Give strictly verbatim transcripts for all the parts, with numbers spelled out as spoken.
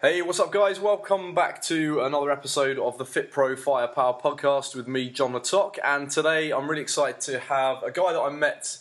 Hey, what's up, guys? Welcome back to another episode of the Fit Pro Firepower podcast with me, John Latok. And today I'm really excited to have a guy that I met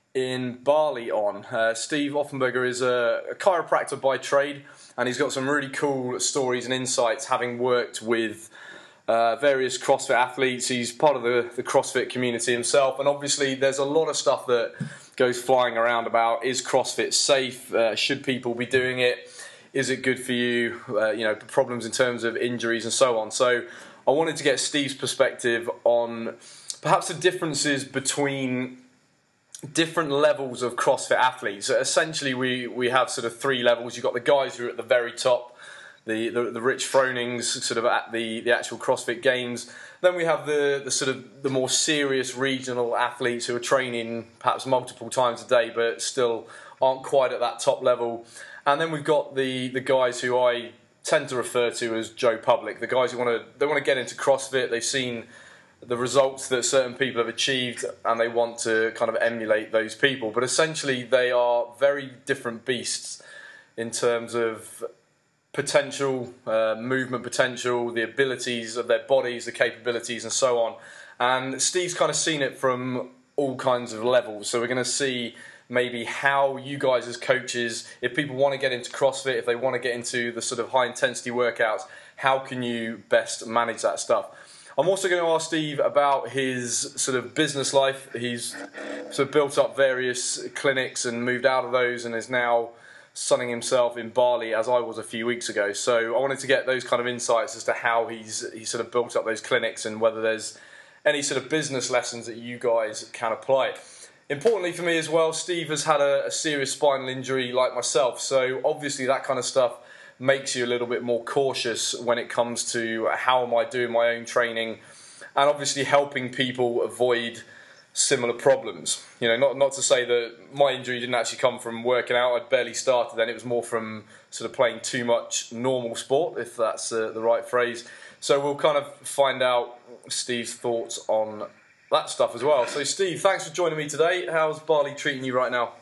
in Bali on. Uh, Steve Offenberger is a, a chiropractor by trade, and he's got some really cool stories and insights having worked with uh, various CrossFit athletes. He's part of the, the CrossFit community himself, and obviously there's a lot of stuff that goes flying around about, is CrossFit safe? Uh, should people be doing it? Is it good for you? Uh, you know, problems in terms of injuries and so on. So I wanted to get Steve's perspective on perhaps the differences between different levels of CrossFit athletes. So essentially, we, we have sort of three levels. You've got the guys who are at the very top, the, the, the Rich Fronings, sort of at the, the actual CrossFit Games. Then we have the, the sort of the more serious regional athletes who are training perhaps multiple times a day, but still aren't quite at that top level. And then we've got the, the guys who I tend to refer to as Joe Public, the guys who want to they want to get into CrossFit. They've seen the results that certain people have achieved, and they want to kind of emulate those people. But essentially, they are very different beasts in terms of potential, uh, movement potential, the abilities of their bodies, the capabilities, and so on. And Steve's kind of seen it from all kinds of levels. So we're going to see maybe how you guys as coaches, if people want to get into CrossFit, if they want to get into the sort of high intensity workouts, how can you best manage that stuff? I'm also going to ask Steve about his sort of business life. He's sort of built up various clinics and moved out of those and is now sunning himself in Bali, as I was a few weeks ago. So I wanted to get those kind of insights as to how he's he's sort of built up those clinics and whether there's any sort of business lessons that you guys can apply. Importantly for me as well, Steve has had a, a serious spinal injury like myself, so obviously that kind of stuff makes you a little bit more cautious when it comes to how am I doing my own training, and obviously helping people avoid similar problems. You know, not not to say that my injury didn't actually come from working out. I'd barely started then. It was more from sort of playing too much normal sport, if that's uh, the right phrase. So we'll kind of find out Steve's thoughts on that stuff as well. So Steve, thanks for joining me today. How's Bali treating you right now?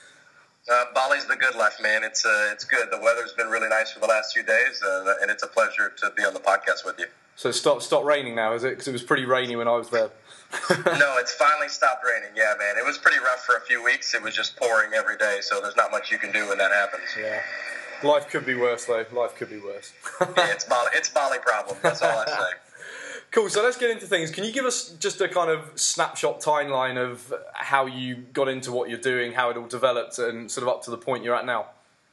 Uh, Bali's the good life, man. It's uh, it's good. The weather's been really nice for the last few days, uh, and it's a pleasure to be on the podcast with you. So stop stop raining now, is it? Because it was pretty rainy when I was there. No, it's finally stopped raining. Yeah, man. It was pretty rough for a few weeks. It was just pouring every day, so there's not much you can do when that happens. Yeah. Life could be worse, though. Life could be worse. Yeah, it's Bali. It's Bali problem. That's all I say. Cool, so let's get into things. Can you give us just a kind of snapshot timeline of how you got into what you're doing, how it all developed, and sort of up to the point you're at now?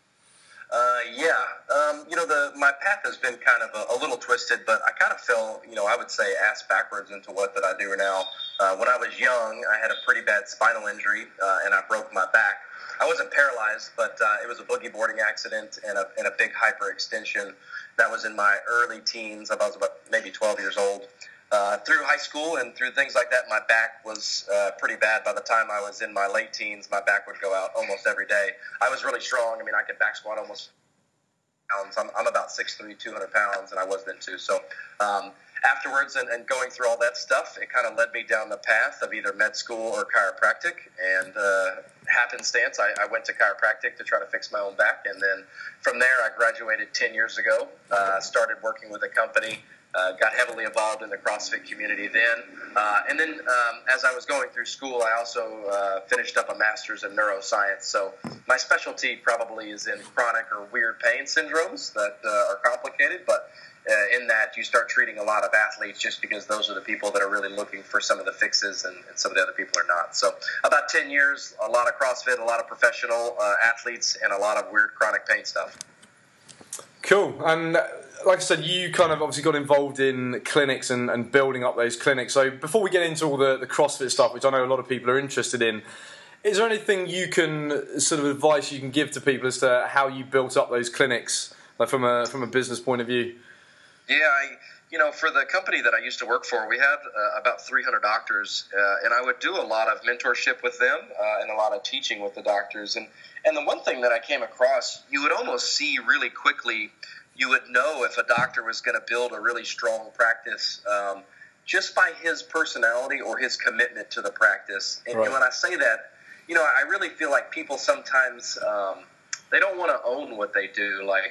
Uh, yeah, um, you know, the my path has been kind of a, a little twisted, but I kind of fell, you know, I would say ass backwards into what that I do now. Uh, when I was young, I had a pretty bad spinal injury, uh, and I broke my back. I wasn't paralyzed, but uh, it was a boogie boarding accident and a, and a big hyperextension. That was in my early teens. I was about maybe twelve years old. Uh, through high school and through things like that, my back was uh, pretty bad. By the time I was in my late teens, my back would go out almost every day. I was really strong. I mean, I could back squat almost pounds. I'm, I'm about six three, two hundred pounds, and I was then too. So um, afterwards and, and going through all that stuff, it kind of led me down the path of either med school or chiropractic. And uh, happenstance, I, I went to chiropractic to try to fix my own back. And then from there, I graduated ten years ago, uh, started working with a company. Uh, got heavily involved in the CrossFit community then. Uh, and then um, as I was going through school, I also uh, finished up a master's in neuroscience. So my specialty probably is in chronic or weird pain syndromes that uh, are complicated. But uh, in that, you start treating a lot of athletes just because those are the people that are really looking for some of the fixes, and, and some of the other people are not. So about ten years, a lot of CrossFit, a lot of professional uh, athletes, and a lot of weird chronic pain stuff. Cool. And like I said, you kind of obviously got involved in clinics and, and building up those clinics. So before we get into all the, the CrossFit stuff, which I know a lot of people are interested in, is there anything you can sort of advice you can give to people as to how you built up those clinics, like from a from a business point of view? Yeah, I, you know, for the company that I used to work for, we had uh, about three hundred doctors, uh, and I would do a lot of mentorship with them uh, and a lot of teaching with the doctors. And, and the one thing that I came across, you would almost see really quickly, you would know if a doctor was going to build a really strong practice um, just by his personality or his commitment to the practice. And, right. and when I say that, you know, I really feel like people sometimes, um, they don't want to own what they do. Like,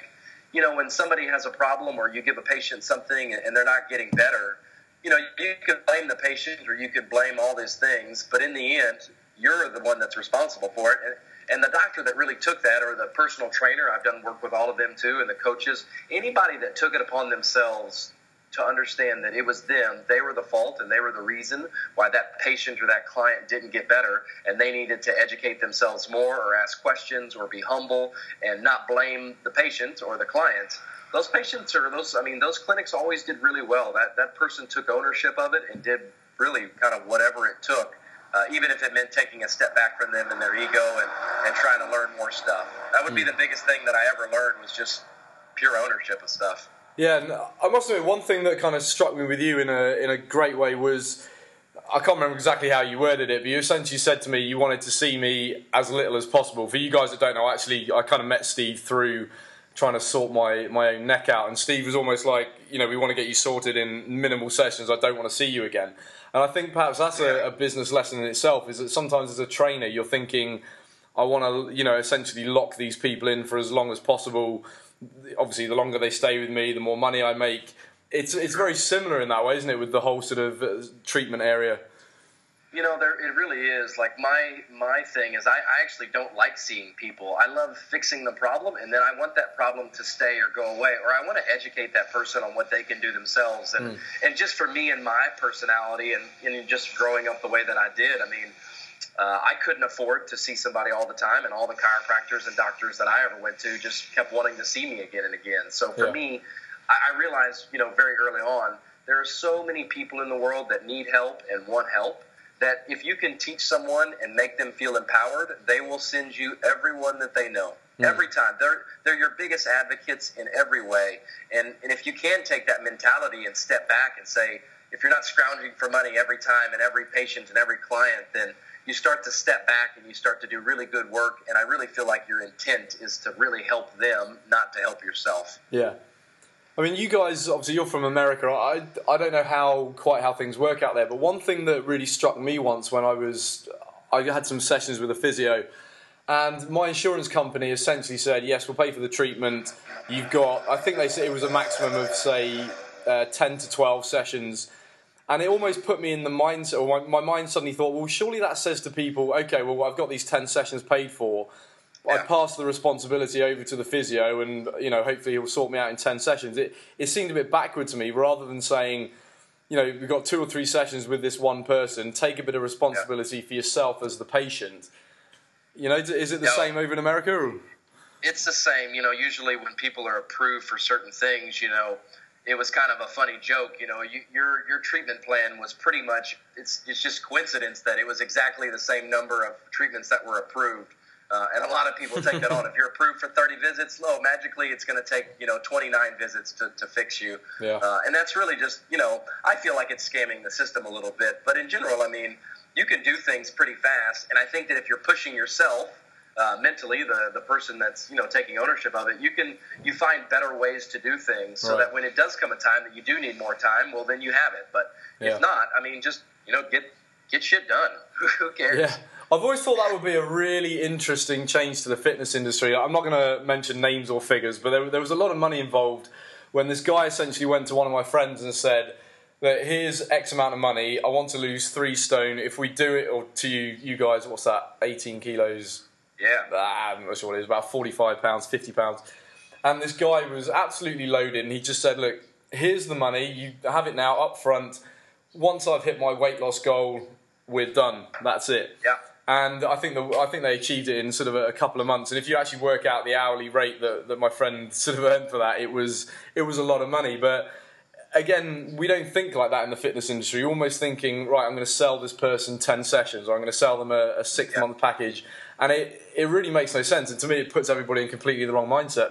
you know, when somebody has a problem or you give a patient something and they're not getting better, you know, you could blame the patient or you could blame all these things, but in the end, you're the one that's responsible for it. And, and the doctor that really took that, or the personal trainer, I've done work with all of them too, and the coaches, anybody that took it upon themselves to understand that it was them, they were the fault and they were the reason why that patient or that client didn't get better, and they needed to educate themselves more or ask questions or be humble and not blame the patient or the client. Those patients or those, I mean, those clinics always did really well. That that person took ownership of it and did really kind of whatever it took, uh, even if it meant taking a step back from them and their ego and, and trying to learn more stuff. That would be the biggest thing that I ever learned, was just pure ownership of stuff. Yeah, and I must admit, one thing that kind of struck me with you in a in a great way was, I can't remember exactly how you worded it, but you essentially said to me you wanted to see me as little as possible. For you guys that don't know, actually, I kind of met Steve through trying to sort my, my own neck out, and Steve was almost like, you know, we want to get you sorted in minimal sessions, I don't want to see you again. And I think perhaps that's a, a business lesson in itself, is that sometimes as a trainer you're thinking, I want to, you know, essentially lock these people in for as long as possible. Obviously, the longer they stay with me, the more money I make. It's it's very similar in that way, isn't it, with the whole sort of uh, treatment area? You know, there it really is. Like, my my thing is, I, I actually don't like seeing people. I love fixing the problem, and then I want that problem to stay or go away, or I want to educate that person on what they can do themselves. And mm. and just for me and my personality, and, and just growing up the way that I did, I mean, Uh, I couldn't afford to see somebody all the time, and all the chiropractors and doctors that I ever went to just kept wanting to see me again and again. So for yeah. me, I, I realized, you know, very early on, there are so many people in the world that need help and want help, that if you can teach someone and make them feel empowered, they will send you everyone that they know. Mm. Every time. They're they're your biggest advocates in every way. And, and if you can take that mentality and step back and say, if you're not scrounging for money every time and every patient and every client, then you start to step back and you start to do really good work, and I really feel like your intent is to really help them, not to help yourself. Yeah. I mean, you guys, obviously you're from America. I, I don't know how quite how things work out there, but one thing that really struck me once when I was, I had some sessions with a physio, and my insurance company essentially said, yes, we'll pay for the treatment. You've got, I think they said it was a maximum of, say, uh, ten to twelve sessions. And it almost put me in the mindset, or my, my mind suddenly thought, well, surely that says to people, okay, well, I've got these ten sessions paid for. Yeah. I pass the responsibility over to the physio, and, you know, hopefully he'll sort me out in ten sessions. It, it seemed a bit backward to me, rather than saying, you know, we've got two or three sessions with this one person, take a bit of responsibility yeah. for yourself as the patient. You know, is it the yeah. same over in America? Or? It's the same. You know, usually when people are approved for certain things, you know, it was kind of a funny joke, you know, you, your your treatment plan was pretty much, it's it's just coincidence that it was exactly the same number of treatments that were approved. Uh, and a lot of people take that on. If you're approved for thirty visits, no, magically it's going to take, you know, twenty-nine visits to, to fix you. Yeah. Uh, and that's really just, you know, I feel like it's scamming the system a little bit. But in general, I mean, you can do things pretty fast. And I think that if you're pushing yourself, Uh, mentally, the the person that's, you know, taking ownership of it, you can you find better ways to do things, so right. that when it does come a time that you do need more time, well, then you have it. But yeah. if not, I mean, just, you know, get get shit done. Who cares? Yeah, I've always thought that would be a really interesting change to the fitness industry. I'm not going to mention names or figures, but there, there was a lot of money involved when this guy essentially went to one of my friends and said that here's X amount of money, I want to lose three stone. If we do it, or to you, you guys, what's that, eighteen kilos? Yeah. Ah, I'm not sure what it is, about forty-five pounds, fifty pounds. And this guy was absolutely loaded, and he just said, look, here's the money, you have it now up front. Once I've hit my weight loss goal, we're done. That's it. Yeah. And I think the, I think they achieved it in sort of a couple of months. And if you actually work out the hourly rate that, that my friend sort of earned for that, it was it was a lot of money. But again, we don't think like that in the fitness industry. You're almost thinking, right, I'm going to sell this person ten sessions, or I'm going to sell them a, a six-month yeah. package. And it, it really makes no sense. And to me, it puts everybody in completely the wrong mindset.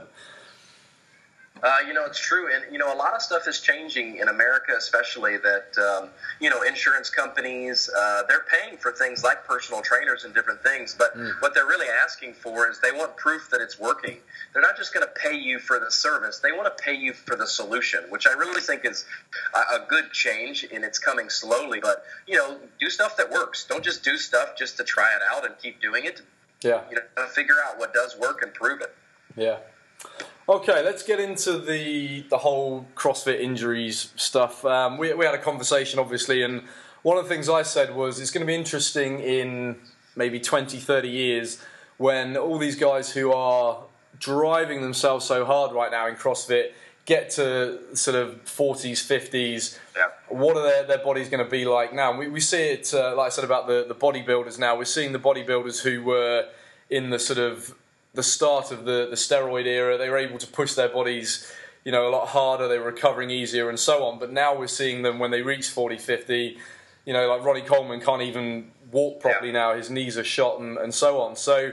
Uh, you know, it's true. And, you know, a lot of stuff is changing in America, especially that, um, you know, insurance companies, uh, they're paying for things like personal trainers and different things. But mm. what they're really asking for is they want proof that it's working. They're not just going to pay you for the service. They want to pay you for the solution, which I really think is a, a good change, and it's coming slowly. But, you know, do stuff that works. Don't just do stuff just to try it out and keep doing it. Yeah. You know, figure out what does work and prove it. Yeah. Okay, let's get into the the whole CrossFit injuries stuff. Um, we we had a conversation, obviously, and one of the things I said was it's going to be interesting in maybe twenty, thirty years when all these guys who are driving themselves so hard right now in CrossFit get to sort of forties, fifties. Yeah. What are their, their bodies going to be like now? We, we see it, uh, like I said, about the, the bodybuilders now. We're seeing the bodybuilders who were in the sort of the start of the, the steroid era. They were able to push their bodies, you know, a lot harder. They were recovering easier and so on. But now we're seeing them when they reach forty, fifty, you know, like Ronnie Coleman can't even walk properly Yeah. now. His knees are shot and, and so on. So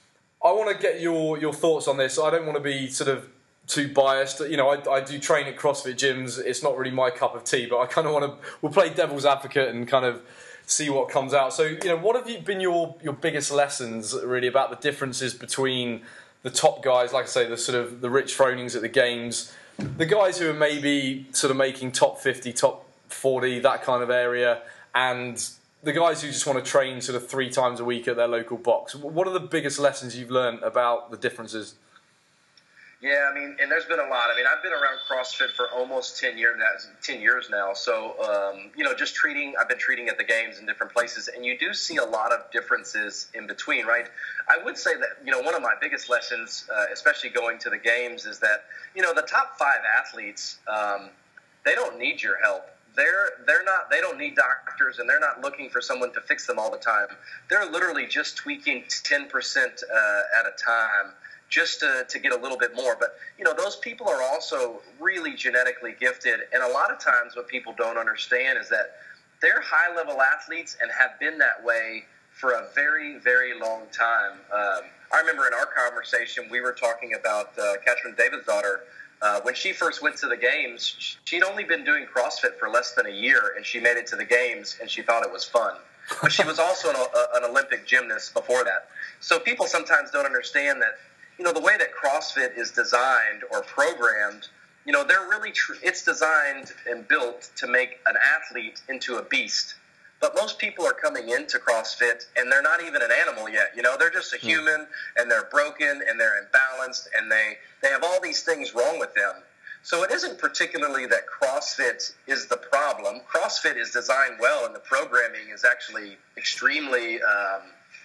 I want to get your, your thoughts on this. I don't want to be sort of too biased. You know, I, I do train at CrossFit gyms. It's not really my cup of tea, but I kind of want to, we'll play devil's advocate and kind of see what comes out. So, you know, what have you been your, your biggest lessons really about the differences between the top guys, like I say, the sort of the Rich Fronings at the games, the guys who are maybe sort of making top fifty, top forty, that kind of area, and the guys who just want to train sort of three times a week at their local box? What are the biggest lessons you've learned about the differences? Yeah, I mean, and there's been a lot. I mean, I've been around CrossFit for almost ten years now, ten years now. So, um, you know, just treating, I've been treating at the games in different places, and you do see a lot of differences in between, right? I would say that, you know, one of my biggest lessons, uh, especially going to the games, is that, you know, the top five athletes, um, they don't need your help. They're they're not they don't need doctors, and they're not looking for someone to fix them all the time. They're literally just tweaking ten percent uh, at a time, just to, to get a little bit more. But, you know, those people are also really genetically gifted. And a lot of times what people don't understand is that they're high-level athletes and have been that way for a very, very long time. Um, I remember in our conversation, we were talking about uh, Catherine Davidsdottir. Uh, when she first went to the games, she'd only been doing CrossFit for less than a year, and she made it to the games, and she thought it was fun. But she was also an, a, an Olympic gymnast before that. So people sometimes don't understand that, you know, the way that CrossFit is designed or programmed, you know, they're really, tr- it's designed and built to make an athlete into a beast. But most people are coming into CrossFit and they're not even an animal yet. You know, they're just a human, and they're broken and they're imbalanced, and they, they have all these things wrong with them. So it isn't particularly that CrossFit is the problem. CrossFit is designed well, and the programming is actually extremely um,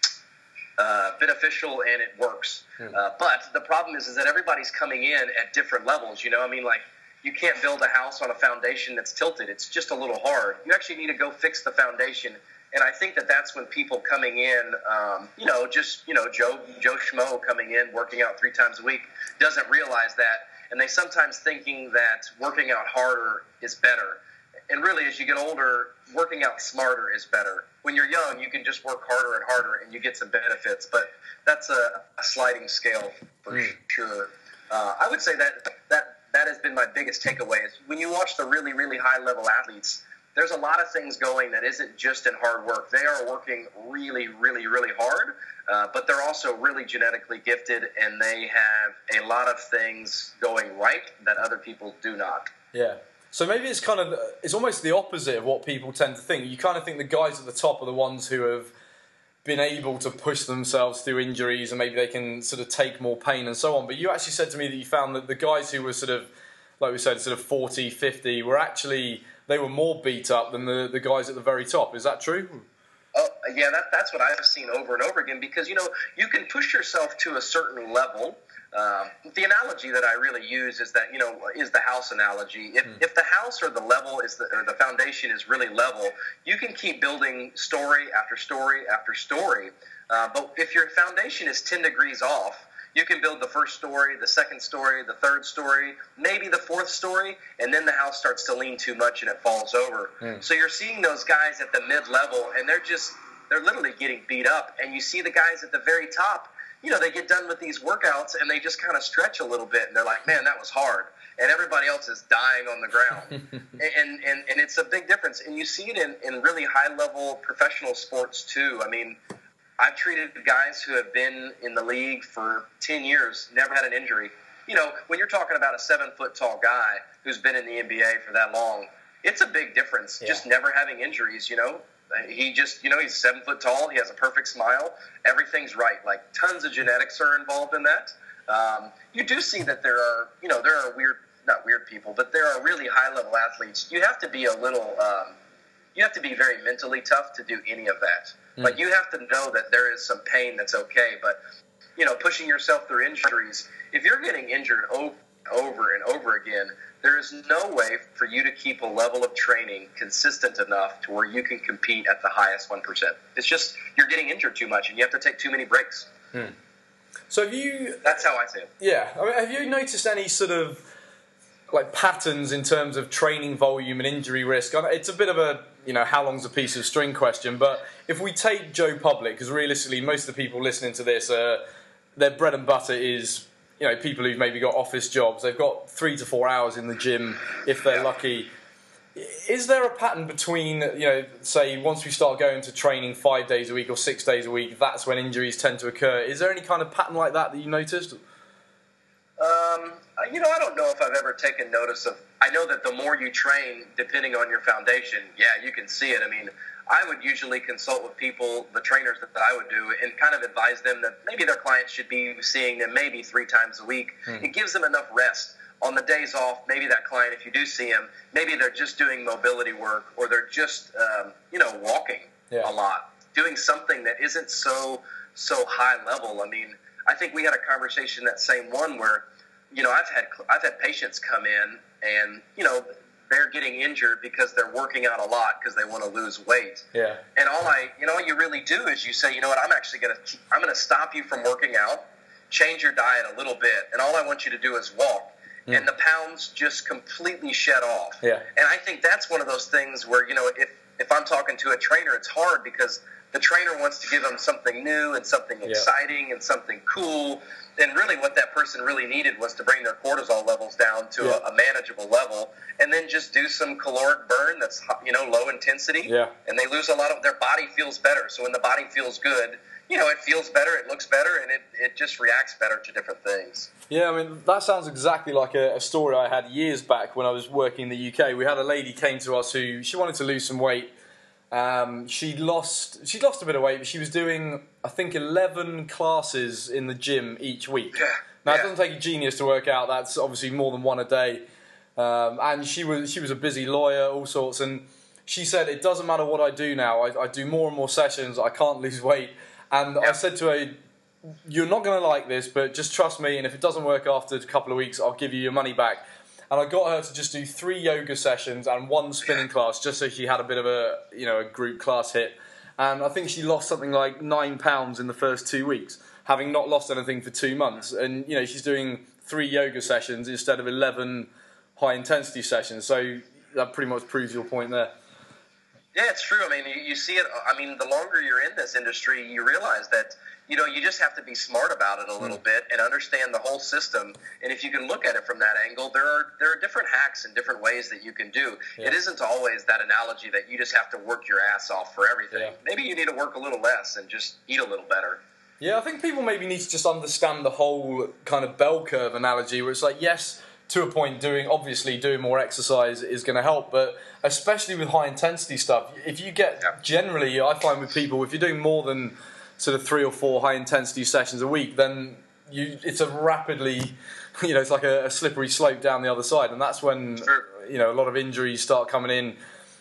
Uh, beneficial, and it works. Mm. Uh, but the problem is, is that everybody's coming in at different levels. You know, I mean, like, you can't build a house on a foundation that's tilted. It's just a little hard. You actually need to go fix the foundation. And I think that that's when people coming in, um, you know, just, you know, Joe, Joe Schmo coming in, working out three times a week, doesn't realize that. And they sometimes thinking that working out harder is better. And really, as you get older, working out smarter is better. When you're young, you can just work harder and harder, and you get some benefits. But that's a, a sliding scale for mm. sure. Uh, I would say that, that that has been my biggest takeaway. Is when you watch the really, really high-level athletes, there's a lot of things going that isn't just in hard work. They are working really, really, really hard, uh, but they're also really genetically gifted, and they have a lot of things going right that other people do not. Yeah. So maybe it's kind of, it's almost the opposite of what people tend to think. You kind of think the guys at the top are the ones who have been able to push themselves through injuries, and maybe they can sort of take more pain and so on. But you actually said to me that you found that the guys who were sort of, like we said, sort of forty, fifty, were actually, they were more beat up than the, the guys at the very top. Is that true? Oh, yeah, that, that's what I've seen over and over again, because, you know, you can push yourself to a certain level. Um, the analogy that I really use is that, you know, is the house analogy. If, mm. if the house or the level is the, or the foundation is really level, you can keep building story after story after story. Uh, but if your foundation is ten degrees off, you can build the first story, the second story, the third story, maybe the fourth story, and then the house starts to lean too much and it falls over. Mm. So you're seeing those guys at the mid-level, and they're just, they're literally getting beat up. And you see the guys at the very top, you know, they get done with these workouts and they just kind of stretch a little bit, and they're like, man, that was hard. And everybody else is dying on the ground. and, and and it's a big difference. And you see it in, in really high-level professional sports, too. I mean, I've treated guys who have been in the league for ten years, never had an injury. You know, when you're talking about a seven-foot-tall guy who's been in the N B A for that long, it's a big difference, yeah. just never having injuries, you know. He just, you know, he's seven foot tall. He has a perfect smile. Everything's right. Like, tons of genetics are involved in that. um, you do see that there are, you know, there are weird, not weird people, but there are really high-level athletes. You have to be a little, um, you have to be very mentally tough to do any of that. Mm. Like, you have to know that there is some pain that's okay, but, you know, pushing yourself through injuries, if you're getting injured over and over and over again, there is no way for you to keep a level of training consistent enough to where you can compete at the highest one percent. It's just, you're getting injured too much, and you have to take too many breaks. Hmm. So have you... That's how I see it. Yeah. I mean, have you noticed any sort of, like, patterns in terms of training volume and injury risk? It's a bit of a, you know, how long's a piece of string question, but if we take Joe Public, because realistically most of the people listening to this, uh, their bread and butter is... you know, people who've maybe got office jobs, they've got three to four hours in the gym if they're yeah. lucky. Is there a pattern between, you know, say once we start going to training five days a week or six days a week, that's when injuries tend to occur? Is there any kind of pattern like that that you noticed? Um, you know, I don't know if I've ever taken notice of, I know that the more you train, depending on your foundation, yeah, you can see it. I mean, I would usually consult with people, the trainers that, that I would do, and kind of advise them that maybe their clients should be seeing them maybe three times a week. Mm. It gives them enough rest. On the days off, maybe that client, if you do see them, maybe they're just doing mobility work, or they're just, um, you know, walking yeah. a lot, doing something that isn't so, so high level. I mean, I think we had a conversation, that same one, where, you know, I've had, I've had patients come in and, you know, they're getting injured because they're working out a lot because they want to lose weight. Yeah. And all I, you know, all you really do is you say, you know what, I'm actually going to, I'm going to stop you from working out, change your diet a little bit, and all I want you to do is walk. Mm. And the pounds just completely shed off. Yeah. And I think that's one of those things where, you know, if, if I'm talking to a trainer, it's hard because the trainer wants to give them something new and something yeah. exciting and something cool. And really what that person really needed was to bring their cortisol levels down to yeah. a, a manageable level, and then just do some caloric burn that's, you know, low intensity. Yeah. And they lose a lot of, their body feels better. So when the body feels good, you know, it feels better, it looks better, and it, it just reacts better to different things. Yeah, I mean, that sounds exactly like a, a story I had years back when I was working in the U K. We had a lady came to us who, she wanted to lose some weight. Um, she lost she lost a bit of weight, but she was doing, I think, eleven classes in the gym each week. Yeah. Now, yeah. it doesn't take a genius to work out. That's obviously more than one a day. Um, and she was she was a busy lawyer, all sorts. And she said, it doesn't matter what I do now. I, I do more and more sessions. I can't lose weight. And yeah. I said to her, you're not going to like this, but just trust me. And if it doesn't work after a couple of weeks, I'll give you your money back. And I got her to just do three yoga sessions and one spinning class, just so she had a bit of a, you know, a group class hit. And I think she lost something like nine pounds in the first two weeks, having not lost anything for two months. And, you know, she's doing three yoga sessions instead of eleven high-intensity sessions. So that pretty much proves your point there. Yeah, it's true. I mean, you, you see it. I mean, the longer you're in this industry, you realize that, you know, you just have to be smart about it a little mm. bit and understand the whole system. And if you can look at it from that angle, there are there are different hacks and different ways that you can do. Yeah. It isn't always that analogy that you just have to work your ass off for everything. Yeah. Maybe you need to work a little less and just eat a little better. Yeah, I think people maybe need to just understand the whole kind of bell curve analogy, where it's like, yes, to a point, doing obviously doing more exercise is going to help, but especially with high intensity stuff, if you get yeah. generally, I find with people, if you're doing more than sort of three or four high intensity sessions a week, then you it's a rapidly, you know, it's like a, a slippery slope down the other side, and that's when sure. you know a lot of injuries start coming in.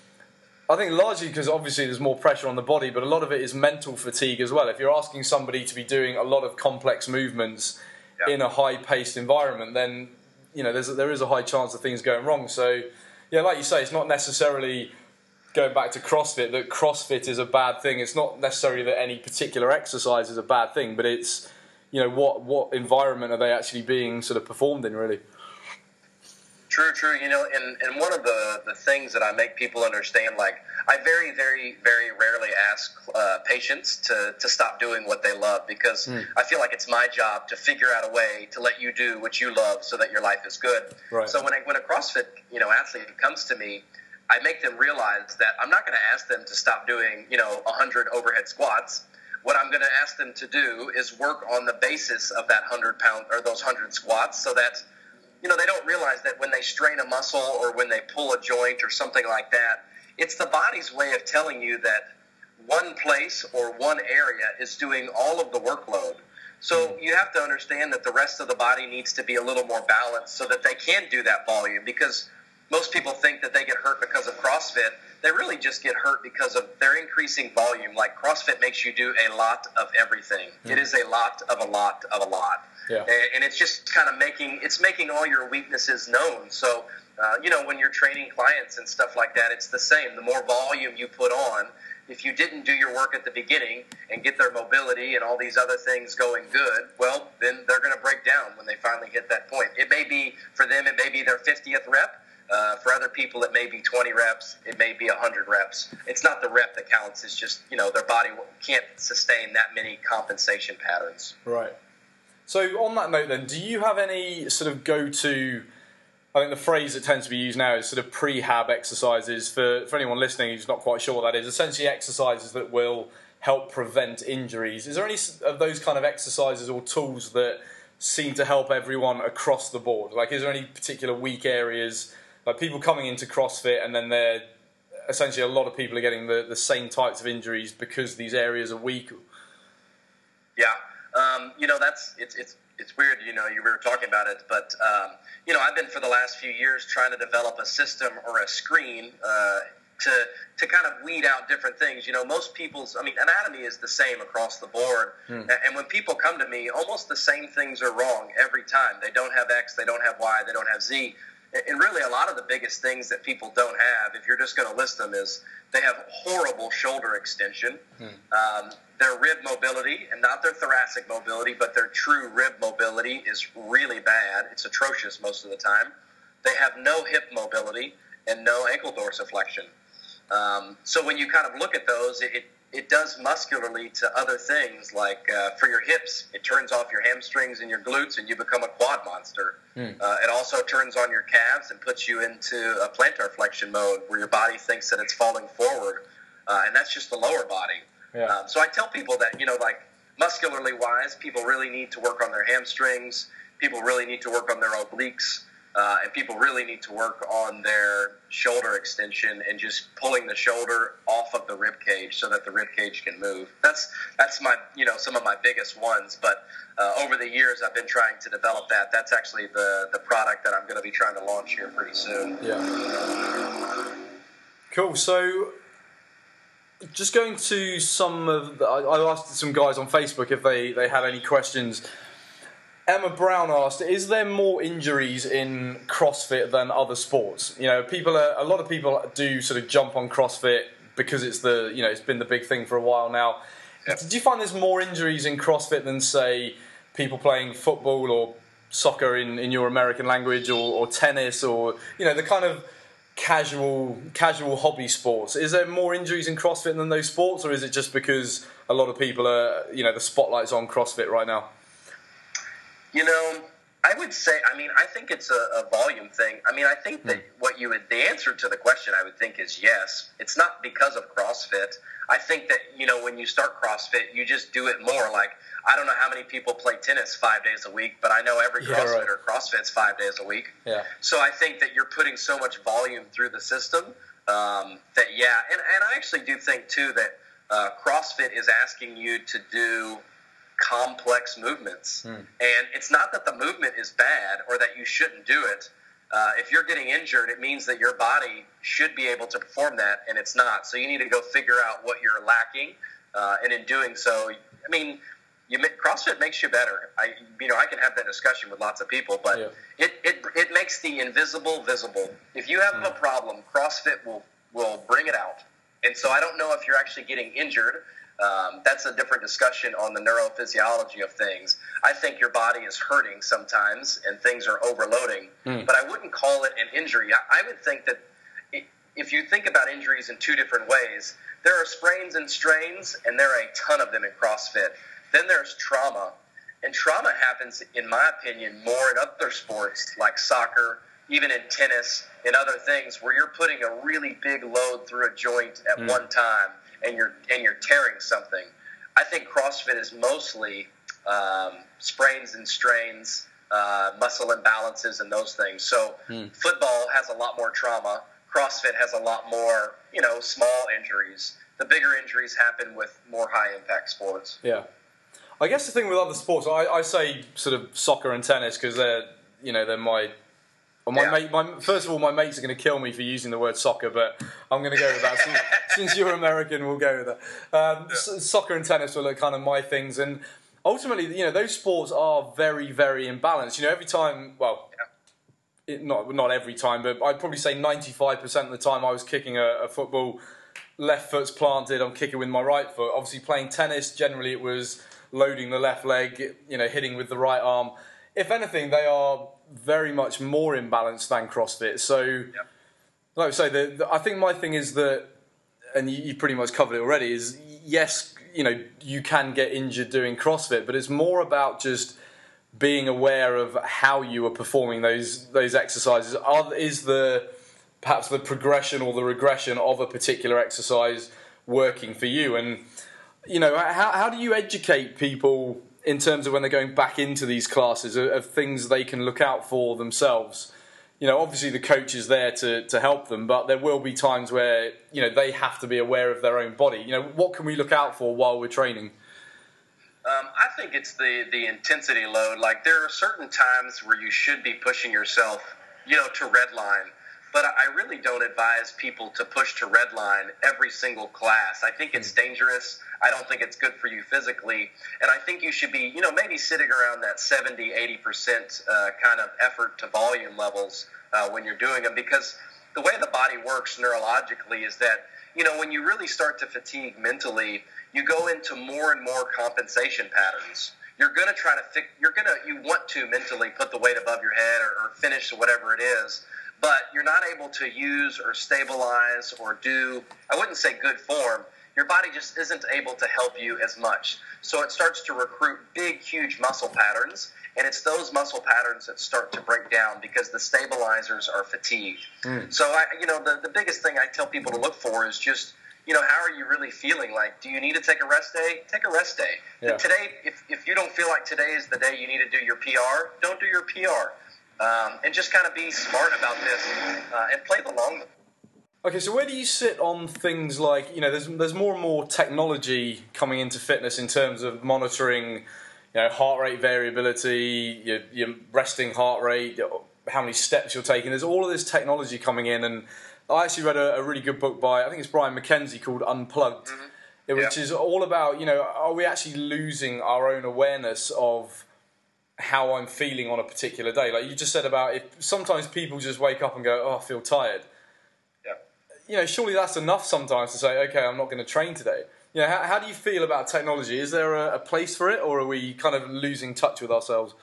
I think largely because obviously there's more pressure on the body, but a lot of it is mental fatigue as well. If you're asking somebody to be doing a lot of complex movements yeah. in a high-paced environment, then you know there's a, there is a high chance of things going wrong. So yeah, like you say, it's not necessarily going back to CrossFit that CrossFit is a bad thing. It's not necessarily that any particular exercise is a bad thing, but it's, you know, what what environment are they actually being sort of performed in, really? True, true. You know, and, and one of the, the things that I make people understand, like, I very, very, very rarely ask uh, patients to, to stop doing what they love, because mm. I feel like it's my job to figure out a way to let you do what you love so that your life is good. Right. So when, I, when a CrossFit, you know, athlete comes to me, I make them realize that I'm not going to ask them to stop doing, you know, one hundred overhead squats. What I'm going to ask them to do is work on the basis of that one hundred pound or those one hundred squats, so that, you know, they don't realize that when they strain a muscle or when they pull a joint or something like that, it's the body's way of telling you that one place or one area is doing all of the workload. So you have to understand that the rest of the body needs to be a little more balanced so that they can do that volume, because most people think that they get hurt because of CrossFit. They really just get hurt because of their increasing volume. Like CrossFit makes you do a lot of everything. Mm. It is a lot of a lot of a lot. Yeah. And, and it's just kind of making, it's making all your weaknesses known. So, uh, you know, when you're training clients and stuff like that, it's the same. The more volume you put on, if you didn't do your work at the beginning and get their mobility and all these other things going good, well, then they're going to break down when they finally hit that point. It may be, for them, it may be their fiftieth rep. Uh, for other people, it may be twenty reps. It may be one hundred reps. It's not the rep that counts. It's just, you know, their body can't sustain that many compensation patterns. Right. So on that note then, do you have any sort of go-to, I think the phrase that tends to be used now is sort of prehab exercises. For, for anyone listening who's not quite sure what that is, essentially exercises that will help prevent injuries. Is there any of those kind of exercises or tools that seem to help everyone across the board? Like, is there any particular weak areas, like people coming into CrossFit and then they're, essentially a lot of people are getting the, the same types of injuries because these areas are weak? Yeah. Um, you know, that's, it's, it's, it's weird, you know, you were talking about it, but, um, you know, I've been for the last few years trying to develop a system or a screen, uh, to, to kind of weed out different things. You know, most people's, I mean, anatomy is the same across the board. Hmm. And when people come to me, almost the same things are wrong every time. They don't have X, they don't have Y, they don't have Z. And really, a lot of the biggest things that people don't have, if you're just going to list them, is they have horrible shoulder extension, hmm. um, their rib mobility, and not their thoracic mobility, but their true rib mobility is really bad. It's atrocious most of the time. They have no hip mobility and no ankle dorsiflexion. Um, so when you kind of look at those, it, it, it does muscularly to other things, like uh, for your hips, it turns off your hamstrings and your glutes, and you become a quad monster. Mm. Uh, it also turns on your calves and puts you into a plantar flexion mode where your body thinks that it's falling forward, uh, and that's just the lower body. Yeah. Um, so I tell people that, you know, like muscularly wise, people really need to work on their hamstrings, people really need to work on their obliques, uh, and people really need to work on their shoulder extension and just pulling the shoulder off of the rib cage so that the rib cage can move. That's that's my, you know, some of my biggest ones. But uh, over the years, I've been trying to develop that. That's actually the the product that I'm going to be trying to launch here pretty soon. Yeah. Cool. So, just going to some of the, I, I asked some guys on Facebook if they, they had any questions. Emma Brown asked, is there more injuries in CrossFit than other sports? You know, people are, a lot of people do sort of jump on CrossFit because it's the, you know, it's been the big thing for a while now. Yep. Did you find there's more injuries in CrossFit than, say, people playing football or soccer in, in your American language, or, or tennis, or, you know, the kind of casual casual hobby sports? Is there more injuries in CrossFit than those sports, or is it just because a lot of people are, you know, the spotlight's on CrossFit right now? You know, I would say, I mean, I think it's a, a volume thing. I mean, I think that what you would, the answer to the question, I would think, is yes. It's not because of CrossFit. I think that, you know, when you start CrossFit, you just do it more. Like, I don't know how many people play tennis five days a week, but I know every yeah, CrossFitter right. CrossFit's five days a week. Yeah. So I think that you're putting so much volume through the system um, that, yeah. And, and I actually do think, too, that uh, CrossFit is asking you to do complex movements. Hmm. And it's not that the movement is bad or that you shouldn't do it. Uh, if you're getting injured, it means that your body should be able to perform that, and it's not. So you need to go figure out what you're lacking, uh, and in doing so, I mean, you, CrossFit makes you better. I, you know, I can have that discussion with lots of people, but yeah. it, it it makes the invisible visible. If you have hmm. a problem, CrossFit will will bring it out. And so I don't know if you're actually getting injured. Um, that's a different discussion on the neurophysiology of things. I think your body is hurting sometimes and things are overloading, mm. but I wouldn't call it an injury. I, I would think that it, if you think about injuries in two different ways, there are sprains and strains, and there are a ton of them in CrossFit. Then there's trauma, and trauma happens, in my opinion, more in other sports like soccer, even in tennis, and other things where you're putting a really big load through a joint at mm. one time. And you're and you're tearing something. I think CrossFit is mostly um, sprains and strains, uh, muscle imbalances, and those things. So hmm. football has a lot more trauma. CrossFit has a lot more, you know, small injuries. The bigger injuries happen with more high impact sports. Yeah, I guess the thing with other sports, I, I say sort of soccer and tennis because they're, you know, they're my. Well, my yeah. mate, my, first of all, my mates are going to kill me for using the word soccer, but I'm going to go with that. Since, since you're American, we'll go with that. Um, yeah. so, soccer and tennis were kind of my things, and ultimately, you know, those sports are very, very imbalanced. You know, every time, well, yeah. it, not not every time, but I'd probably say ninety-five percent of the time I was kicking a, a football, left foot's planted, I'm kicking with my right foot. Obviously, playing tennis, generally it was loading the left leg, you know, hitting with the right arm. If anything, they are very much more imbalanced than CrossFit. So, yep. like I say, the, the, I think my thing is that, and you, you pretty much covered it already, is yes, you know, you can get injured doing CrossFit, but it's more about just being aware of how you are performing those those exercises. Are, is the perhaps the progression or the regression of a particular exercise working for you? And, you know, how how do you educate people in terms of when they're going back into these classes of, of things they can look out for themselves? You know, obviously the coach is there to, to help them, but there will be times where, you know, they have to be aware of their own body. You know, what can we look out for while we're training? Um, I think it's the, the intensity load. Like, there are certain times where you should be pushing yourself, you know, to red line. But I really don't advise people to push to red line every single class. I think it's dangerous. I don't think it's good for you physically. And I think you should be, you know, maybe sitting around that seventy, eighty percent uh, kind of effort to volume levels uh, when you're doing them. Because the way the body works neurologically is that, you know, when you really start to fatigue mentally, you go into more and more compensation patterns. You're going to try to, fi- you're going to, you want to mentally put the weight above your head or, or finish whatever it is, but you're not able to use or stabilize or do, I wouldn't say good form. Your body just isn't able to help you as much. So it starts to recruit big, huge muscle patterns, and it's those muscle patterns that start to break down because the stabilizers are fatigued. Mm. So, I, you know, the, the biggest thing I tell people to look for is just, you know, how are you really feeling? Like, do you need to take a rest day? Take a rest day. Yeah. Today, if, if you don't feel like today is the day you need to do your P R, don't do your P R. Um, and just kind of be smart about this uh, and play the long game. Okay, so where do you sit on things like, you know, there's there's more and more technology coming into fitness in terms of monitoring, you know, heart rate variability, your, your resting heart rate, how many steps you're taking. There's all of this technology coming in, and I actually read a, a really good book by, I think it's Brian McKenzie, called Unplugged, mm-hmm. which yeah. is all about, you know, are we actually losing our own awareness of how I'm feeling on a particular day? Like you just said about, if sometimes people just wake up and go, oh, I feel tired. Yeah. You know, surely that's enough sometimes to say, okay, I'm not going to train today. You know, how, how do you feel about technology? Is there a, a place for it, or are we kind of losing touch with ourselves?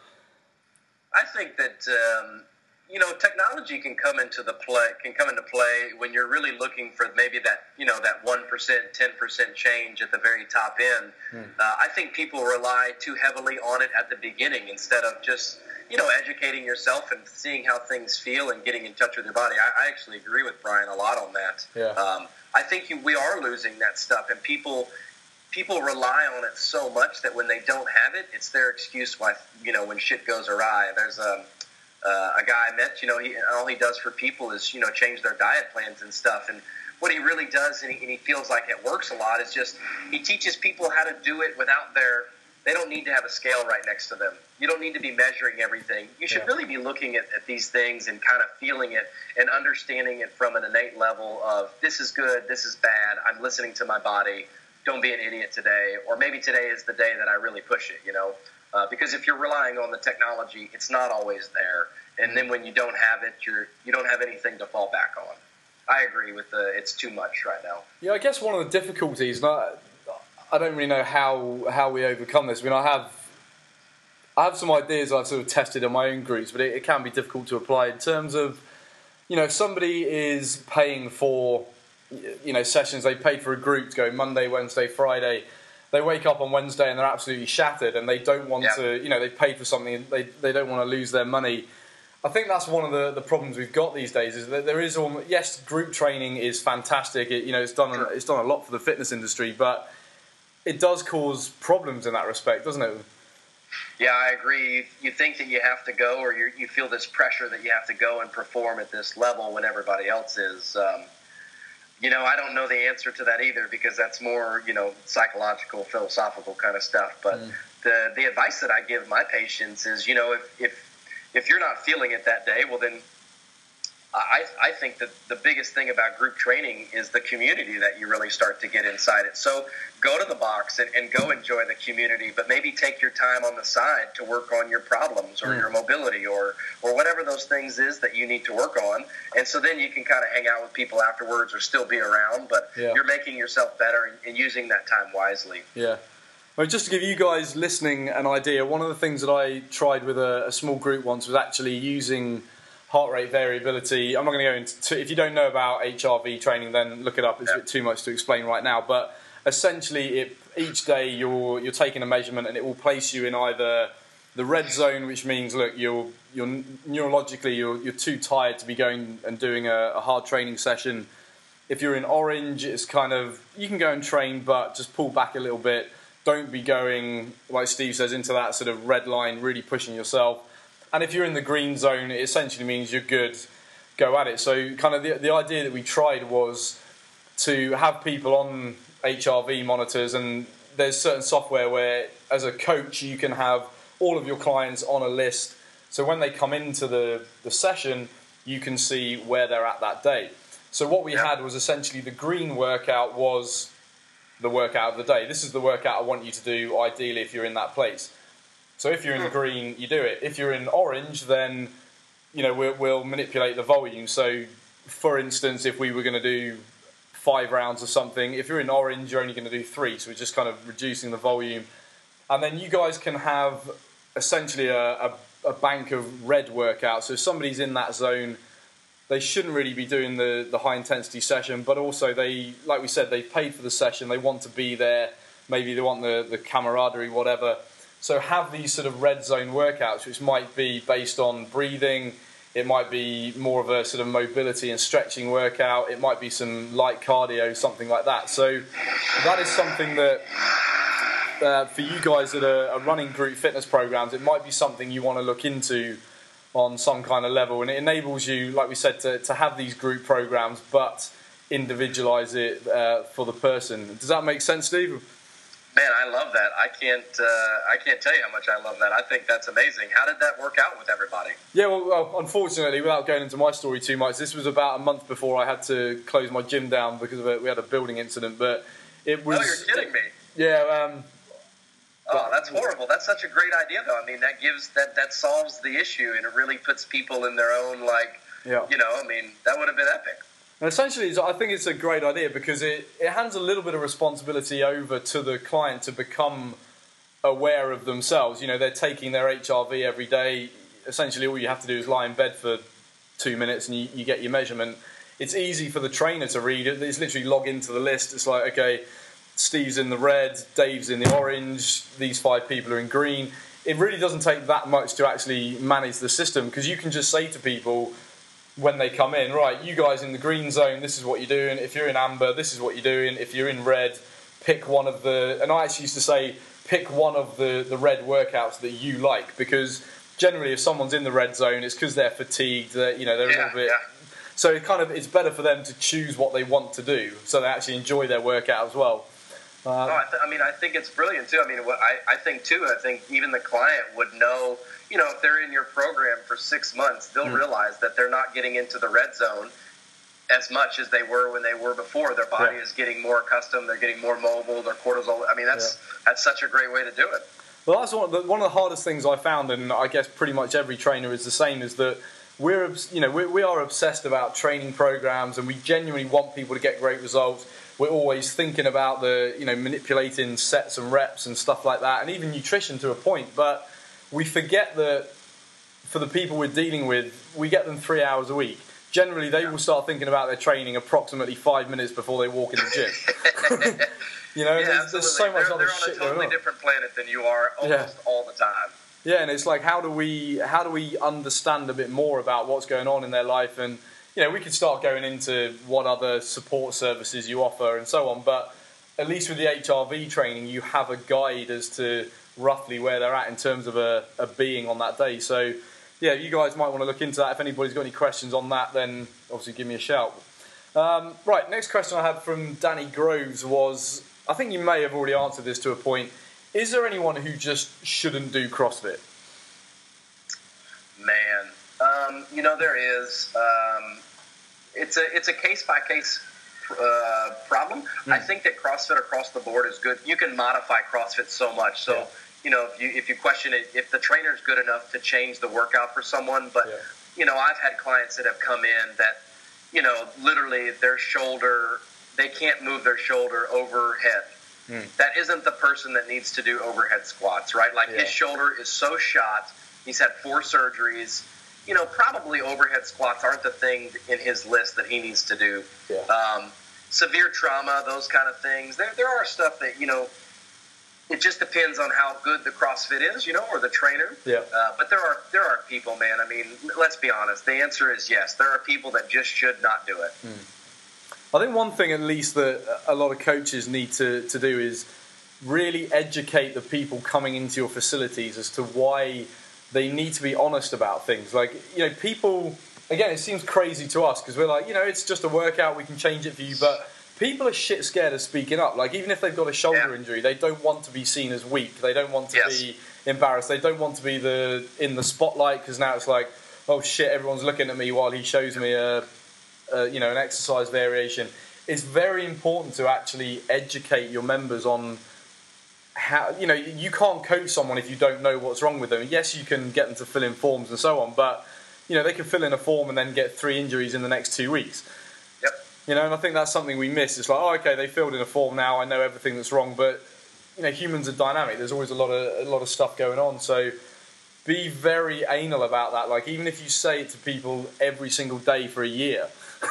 I think that um, you know, technology can come into the play can come into play when you're really looking for maybe that, you know, that one percent, ten percent change at the very top end. Hmm. Uh, I think people rely too heavily on it at the beginning instead of just, you know, educating yourself and seeing how things feel and getting in touch with your body. I, I actually agree with Brian a lot on that. Yeah. Um, I think you, we are losing that stuff, and people people rely on it so much that when they don't have it, it's their excuse why, you know, when shit goes awry. There's a uh, a guy I met, you know, he, all he does for people is, you know, change their diet plans and stuff. And what he really does, and he, and he feels like it works a lot, is just he teaches people how to do it without their, they don't need to have a scale right next to them. You don't need to be measuring everything. You should yeah. really be looking at, at these things and kind of feeling it and understanding it from an innate level of, this is good, this is bad, I'm listening to my body, don't be an idiot today, or maybe today is the day that I really push it, you know. Uh, because if you're relying on the technology, it's not always there. And then when you don't have it, you're, you don't have anything to fall back on. I agree with the, it's too much right now. Yeah, I guess one of the difficulties, and I, I don't really know how, how we overcome this. I mean, I have I have some ideas I've sort of tested in my own groups, but it, it can be difficult to apply in terms of, you know, if somebody is paying for, you know, sessions, they paid for a group to go Monday, Wednesday, Friday. They wake up on Wednesday and they're absolutely shattered, and they don't want yeah. to, you know, they've paid for something and they, they don't want to lose their money. I think that's one of the, the problems we've got these days, is that there is, almost, yes, group training is fantastic. It, you know, it's done sure. it's done a lot for the fitness industry, but it does cause problems in that respect, doesn't it? Yeah, I agree. You, you think that you have to go, or you you feel this pressure that you have to go and perform at this level when everybody else is. Um, You know, I don't know the answer to that either, because that's more, you know, psychological, philosophical kind of stuff. But mm. the the advice that I give my patients is, you know, if if if you're not feeling it that day, well then. I, I think that the biggest thing about group training is the community that you really start to get inside it. So go to the box and, and go enjoy the community, but maybe take your time on the side to work on your problems or mm. your mobility or, or whatever those things is that you need to work on. And so then you can kind of hang out with people afterwards or still be around, but yeah. you're making yourself better and, and using that time wisely. Yeah. Well, just to give you guys listening an idea, one of the things that I tried with a, a small group once was actually using heart rate variability. I'm not going to go into, if you don't know about H R V training, then look it up. It's yeah. a bit too much to explain right now. But essentially, it, each day you're you're taking a measurement, and it will place you in either the red zone, which means look, you're you're neurologically you're you're too tired to be going and doing a, a hard training session. If you're in orange, it's kind of you can go and train, but just pull back a little bit. Don't be going, like Steve says, into that sort of red line, really pushing yourself. And if you're in the green zone, it essentially means you're good, go at it. So kind of the, the idea that we tried was to have people on H R V monitors, and there's certain software where as a coach you can have all of your clients on a list. So when they come into the, the session, you can see where they're at that day. So what we had was essentially the green workout was the workout of the day. This is the workout I want you to do ideally if you're in that place. So if you're in green, you do it. If you're in orange, then you know we'll, we'll manipulate the volume. So, for instance, if we were going to do five rounds or something, if you're in orange, you're only going to do three. So we're just kind of reducing the volume, and then you guys can have essentially a, a, a bank of red workouts. So if somebody's in that zone, they shouldn't really be doing the the high intensity session, but also they, like we said, they've paid for the session. They want to be there. Maybe they want the the camaraderie, whatever. So have these sort of red zone workouts, which might be based on breathing. It might be more of a sort of mobility and stretching workout. It might be some light cardio, something like that. So that is something that uh, for you guys that are, are running group fitness programs, it might be something you want to look into on some kind of level. And it enables you, like we said, to, to have these group programs, but individualize it uh, for the person. Does that make sense, Steve? Man, I love that. I can't. Uh, I can't tell you how much I love that. I think that's amazing. How did that work out with everybody? Yeah, well, well, unfortunately, without going into my story too much, this was about a month before I had to close my gym down because of a, we had a building incident. But it was. No, you're kidding me. Yeah. Um, oh, that's horrible. That's such a great idea, though. I mean, that gives that that solves the issue, and it really puts people in their own like. Yeah. You know, I mean, that would have been epic. And essentially, I think it's a great idea because it, it hands a little bit of responsibility over to the client to become aware of themselves. You know, they're taking their H R V every day. Essentially, all you have to do is lie in bed for two minutes and you, you get your measurement. It's easy for the trainer to read it. It's literally log into the list. It's like, okay, Steve's in the red, Dave's in the orange, these five people are in green. It really doesn't take that much to actually manage the system because you can just say to people, when they come in, right, you guys in the green zone, this is what you're doing. If you're in amber, this is what you're doing. If you're in red, pick one of the... And I actually used to say, pick one of the, the red workouts that you like. Because generally, if someone's in the red zone, it's because they're fatigued. They're, you know, they're yeah, a little bit... Yeah. So it kind of, it's better for them to choose what they want to do. So they actually enjoy their workout as well. Uh, no, I, th- I mean, I think it's brilliant, too. I mean, what I, I think, too, I think even the client would know... You know, if they're in your program for six months, they'll mm. realize that they're not getting into the red zone as much as they were when they were before. Their body yeah. is getting more accustomed. They're getting more mobile. Their cortisol. I mean, that's yeah. that's such a great way to do it. Well, that's one of, the, one of the hardest things I found, and I guess pretty much every trainer is the same, is that we're, you know, we, we are obsessed about training programs, and we genuinely want people to get great results. We're always thinking about the, you know, manipulating sets and reps and stuff like that, and even nutrition to a point, but we forget that for the people we're dealing with, we get them three hours a week. Generally, they will start thinking about their training approximately five minutes before they walk in the gym. You know, yeah, there's, there's so much they're, other they're shit on a totally going on. different planet than you are almost yeah. all the time. Yeah, and it's like, how do we how do we understand a bit more about what's going on in their life? And you know, we could start going into what other support services you offer and so on. But at least with the H R V training, you have a guide as to roughly where they're at in terms of a, a being on that day. So, yeah, you guys might want to look into that. If anybody's got any questions on that, then obviously give me a shout. Um, right, next question I had from Danny Groves was, I think you may have already answered this to a point. Is there anyone who just shouldn't do CrossFit? Man, um, you know there is. Um, it's a it's a case by case problem. Mm. I think that CrossFit across the board is good. You can modify CrossFit so much. So yeah. you know if you if you question it, if the trainer is good enough to change the workout for someone, but yeah. you know I've had clients that have come in that you know literally their shoulder, they can't move their shoulder overhead. Mm. That isn't the person that needs to do overhead squats, right? Like yeah. his shoulder is so shot. He's had four surgeries. You know, probably overhead squats aren't the thing in his list that he needs to do. Yeah. Um, severe trauma, those kind of things. There, there are stuff that, you know, it just depends on how good the CrossFit is, you know, or the trainer. Yeah. Uh, but there are there are people, man. I mean, let's be honest. The answer is yes. There are people that just should not do it. Mm. I think one thing at least that a lot of coaches need to, to do is really educate the people coming into your facilities as to why they need to be honest about things. Like, you know, people, again, it seems crazy to us because we're like, you know, it's just a workout, we can change it for you, but people are shit scared of speaking up. Like, even if they've got a shoulder yeah. injury, they don't want to be seen as weak. They don't want to yes. be embarrassed. They don't want to be the in the spotlight because now it's like, oh shit, everyone's looking at me while he shows me a, a you know, an exercise variation. It's very important to actually educate your members on how, you know, you can't coach someone if you don't know what's wrong with them. Yes, you can get them to fill in forms and so on, but, you know, they can fill in a form and then get three injuries in the next two weeks. Yep. You know, and I think that's something we miss. It's like, oh, okay, they filled in a form now, I know everything that's wrong, but, you know, humans are dynamic. There's always a lot of a lot of stuff going on, so be very anal about that. Like, even if you say it to people every single day for a year.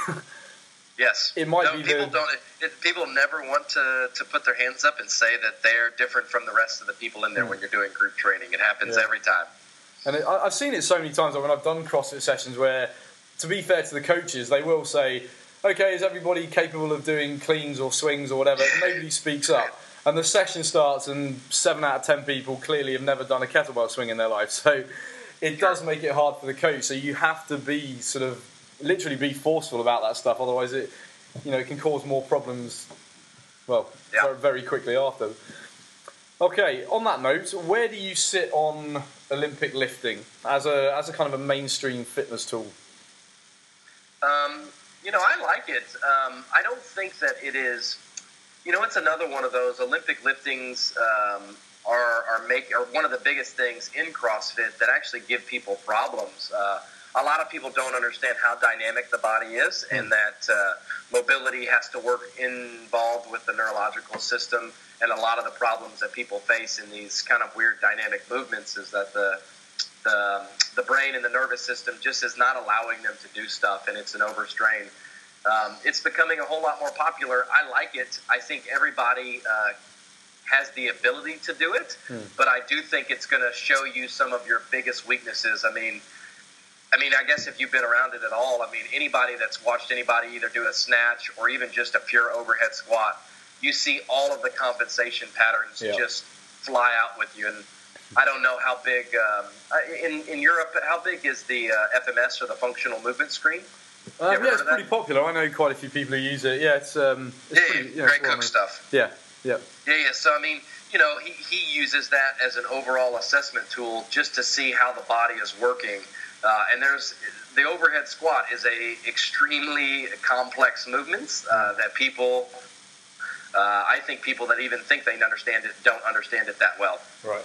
Yes. It might no, be people the... don't. It, people never want to, to put their hands up and say that they're different from the rest of the people in there mm. when you're doing group training. It happens yeah. every time. And it, I've seen it so many times when I've done CrossFit sessions where, to be fair to the coaches, they will say, okay, is everybody capable of doing cleans or swings or whatever? Nobody speaks up. And the session starts and seven out of ten people clearly have never done a kettlebell swing in their life. So it does make it hard for the coach. So you have to be sort of, literally be forceful about that stuff. Otherwise it, you know, it can cause more problems, well, yeah. very, very quickly after. Okay, on that note, where do you sit on Olympic lifting as a as a kind of a mainstream fitness tool? Um, you know, I like it. Um, I don't think that it is, you know, it's another one of those Olympic liftings um, are are make are one of the biggest things in CrossFit that actually give people problems. Uh, A lot of people don't understand how dynamic the body is and that uh, mobility has to work involved with the neurological system. And a lot of the problems that people face in these kind of weird dynamic movements is that the the, the brain and the nervous system just is not allowing them to do stuff, and it's an overstrain. Um, it's becoming a whole lot more popular. I like it. I think everybody uh, has the ability to do it, hmm. but I do think it's going to show you some of your biggest weaknesses. I mean, I mean, I guess if you've been around it at all, I mean, anybody that's watched anybody either do a snatch or even just a pure overhead squat, you see all of the compensation patterns yeah. just fly out with you. And I don't know how big, um, in, in Europe, how big is the uh, F M S or the functional movement screen? Um, yeah, it's pretty popular. I know quite a few people who use it. Yeah, it's, um, it's yeah, pretty, yeah, great cook stuff. Yeah, yeah. Yeah, yeah. So, I mean, you know, he, he uses that as an overall assessment tool just to see how the body is working. Uh, and there's the overhead squat is a extremely complex movement uh, that people, uh, I think people that even think they understand it don't understand it that well. Right.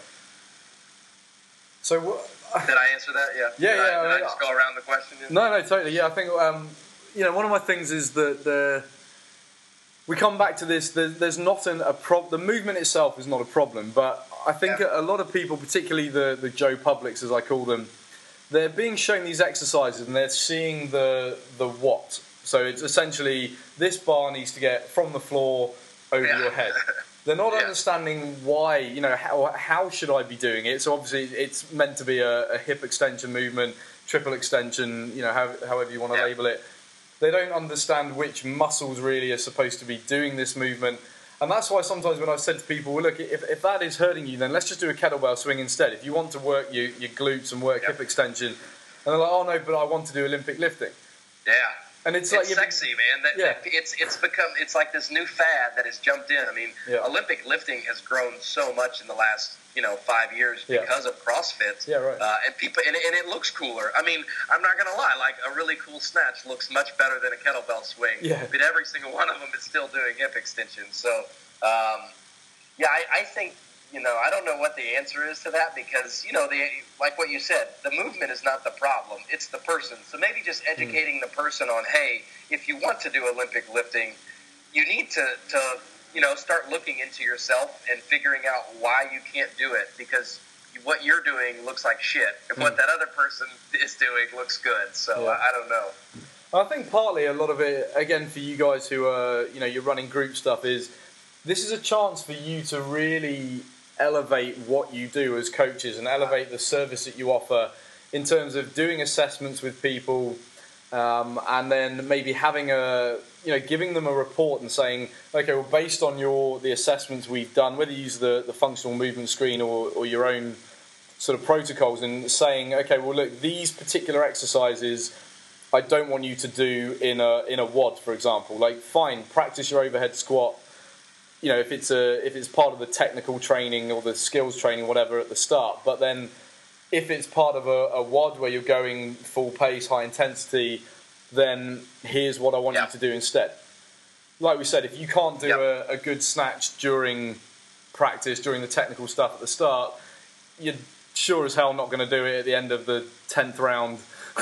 So uh, did I answer that? Yeah. Yeah, did yeah. I, did I, I just go around the question? No, no, totally. Yeah, I think um, you know one of my things is that the we come back to this. There's, there's not an, a prob. The movement itself is not a problem, but I think yeah. a lot of people, particularly the the Joe Publics, as I call them, they're being shown these exercises and they're seeing the the what. So it's essentially this bar needs to get from the floor over yeah. your head. They're not yeah. understanding why, you know, how how should I be doing it? So obviously it's meant to be a, a hip extension movement, triple extension, you know, how, however you want to yeah. label it. They don't understand which muscles really are supposed to be doing this movement. And that's why sometimes when I've said to people, well, look, if, if that is hurting you, then let's just do a kettlebell swing instead. If you want to work your, your glutes and work yep. hip extension. And they're like, oh, no, but I want to do Olympic lifting. Yeah. And it's, it's like sexy, man. That, yeah. that it's it's become it's like this new fad that has jumped in. I mean, yeah. Olympic lifting has grown so much in the last you know five years yeah. because of CrossFit. Yeah, right. Uh, and people and, and it looks cooler. I mean, I'm not gonna lie. Like a really cool snatch looks much better than a kettlebell swing. Yeah. But every single one of them is still doing hip extensions. So, um, yeah, I, I think. You know, I don't know what the answer is to that because, you know, the like what you said, the movement is not the problem. It's the person. So maybe just educating mm. the person on, hey, if you want to do Olympic lifting, you need to, to, you know, start looking into yourself and figuring out why you can't do it because what you're doing looks like shit. And mm. what that other person is doing looks good. So yeah. I, I don't know. I think partly a lot of it, again, for you guys who are, you know, you're running group stuff is this is a chance for you to really elevate what you do as coaches and elevate the service that you offer in terms of doing assessments with people um, and then maybe having a, you know, giving them a report and saying, okay, well, based on your the assessments we've done, whether you use the, the functional movement screen or, or your own sort of protocols and saying, okay, well, look, these particular exercises I don't want you to do in a in a W O D, for example. Like, fine, practice your overhead squat. You know, if it's a if it's part of the technical training or the skills training, whatever, at the start. But then, if it's part of a, a W O D where you're going full pace, high intensity, then here's what I want yeah. you to do instead. Like we said, if you can't do yeah. a, a good snatch during practice, during the technical stuff at the start, you're sure as hell not going to do it at the end of the tenth round.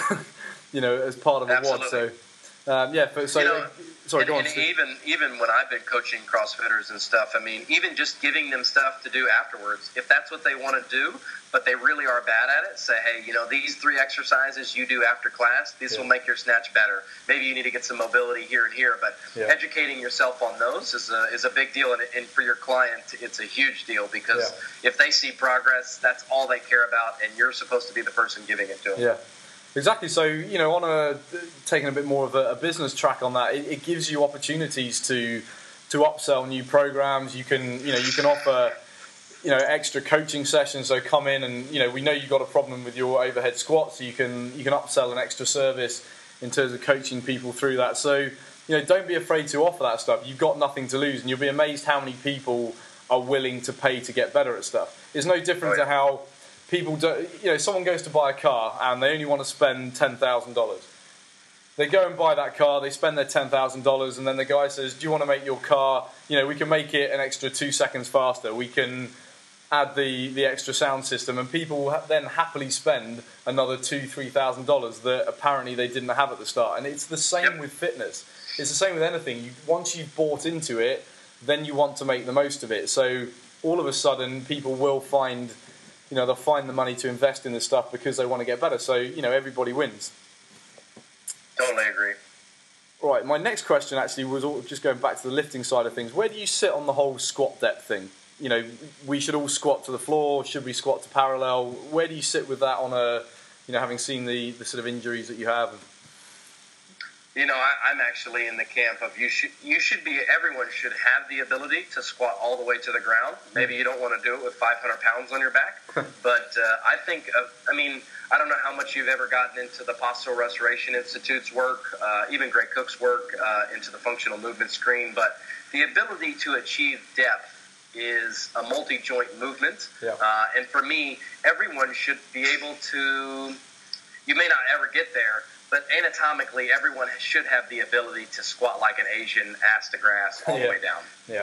You know, as part of a Absolutely. W O D. So, um, yeah. So, you know, sorry, and, go on. And even even when I've been coaching CrossFitters and stuff, I mean, even just giving them stuff to do afterwards, if that's what they want to do, but they really are bad at it, say, hey, you know, these three exercises you do after class, this yeah. will make your snatch better. Maybe you need to get some mobility here and here, but yeah. educating yourself on those is a is a big deal, and, and for your client, it's a huge deal because yeah. if they see progress, that's all they care about, and you're supposed to be the person giving it to them. Yeah. Exactly. So, you know, on a taking a bit more of a, a business track on that, it, it gives you opportunities to to upsell new programs. You can, you know, you can offer, you know, extra coaching sessions. So come in and, you know, we know you've got a problem with your overhead squat, so you can you can upsell an extra service in terms of coaching people through that. So, you know, don't be afraid to offer that stuff. You've got nothing to lose, and you'll be amazed how many people are willing to pay to get better at stuff. It's no different oh, yeah. to how people do, you know, someone goes to buy a car and they only want to spend ten thousand dollars. They go and buy that car, they spend their ten thousand dollars, and then the guy says, do you want to make your car, you know, we can make it an extra two seconds faster, we can add the, the extra sound system, and people then happily spend another two thousand dollars, three thousand dollars that apparently they didn't have at the start. And it's the same yep. with fitness. It's the same with anything. You, once you've bought into it, then you want to make the most of it. So all of a sudden, people will find... You know, they'll find the money to invest in this stuff because they want to get better. So, you know, everybody wins. Totally agree. Right, my next question actually was all, just going back to the lifting side of things. Where do you sit on the whole squat depth thing? You know, we should all squat to the floor. Should we squat to parallel? Where do you sit with that on a, you know, having seen the, the sort of injuries that you have? You know, I, I'm actually in the camp of you should you should be everyone should have the ability to squat all the way to the ground. Maybe you don't want to do it with five hundred pounds on your back, but uh, I think of, I mean I don't know how much you've ever gotten into the Postural Restoration Institute's work, uh, even Greg Cook's work, uh, into the functional movement screen, but the ability to achieve depth is a multi-joint movement, yeah. uh, and for me, everyone should be able to. You may not ever get there. But anatomically, everyone should have the ability to squat like an Asian, ass to grass, all yeah. the way down. Yeah.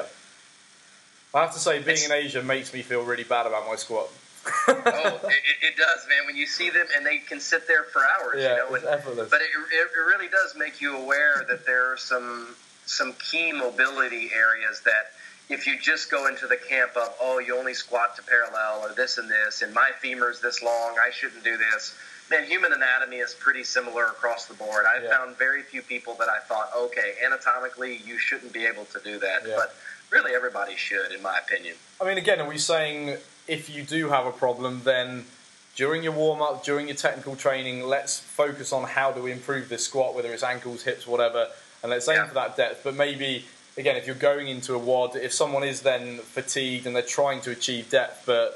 I have to say, being it's, an Asian makes me feel really bad about my squat. oh, it, it does, man. When you see them and they can sit there for hours, yeah, you know. It's and, effortless. But it, it really does make you aware that there are some some key mobility areas that if you just go into the camp of, oh, you only squat to parallel or this and this, and my femur's this long, I shouldn't do this. Man, human anatomy is pretty similar across the board. I've yeah. found very few people that I thought, okay, anatomically, you shouldn't be able to do that. Yeah. But really, everybody should, in my opinion. I mean, again, are we saying if you do have a problem, then during your warm-up, during your technical training, let's focus on how do we improve this squat, whether it's ankles, hips, whatever, and let's aim yeah. for that depth. But maybe, again, if you're going into a W O D, if someone is then fatigued and they're trying to achieve depth, but